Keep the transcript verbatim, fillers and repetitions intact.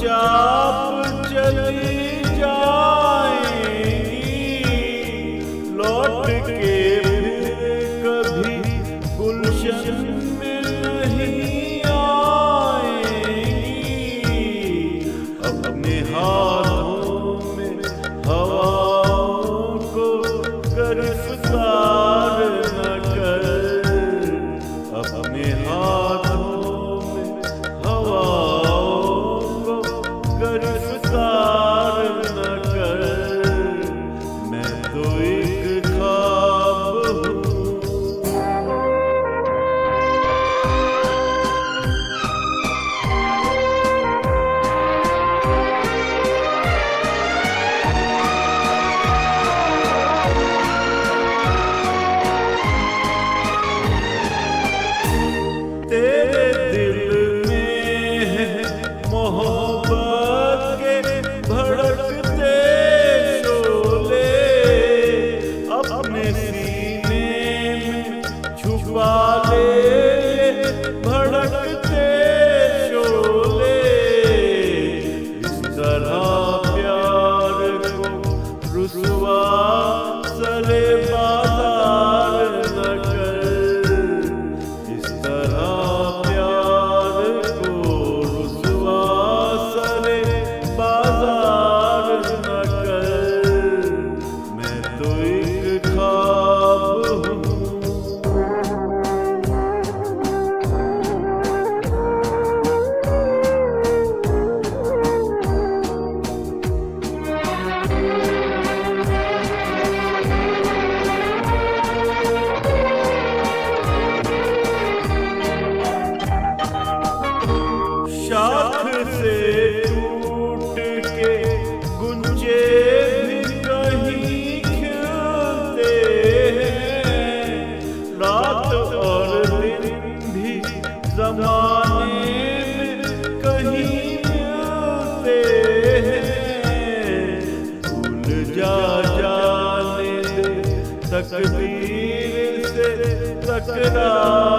चुपचाप चली जाएंगी, लौट के फिर कभी गुलशन में नहीं आएंगी। अपने हाथों में हवाओं को गिरफ्तार न कर, अपने हाथों में हवाओं को गिरफ्तार न कर। मैं तो एक ख्वाब हूँ। तेरे दिल में है मोहब्बत के भड़कते शोले, अपने सीने में छुपा ले भड़कते शोले। इस तरह प्यार को रुसवा सरे बाजार न कर, इस तरह प्यार को रुसवा सरे बाजार न कर। मैं तो एक ख्वाब हूँ। शाख से टूट के गुंजे भी कहीं खिलते हैं, रात और दिन भी ज़माने में कहीं मिलते हैं। भूल जा जाने दे तकदीर से तकरार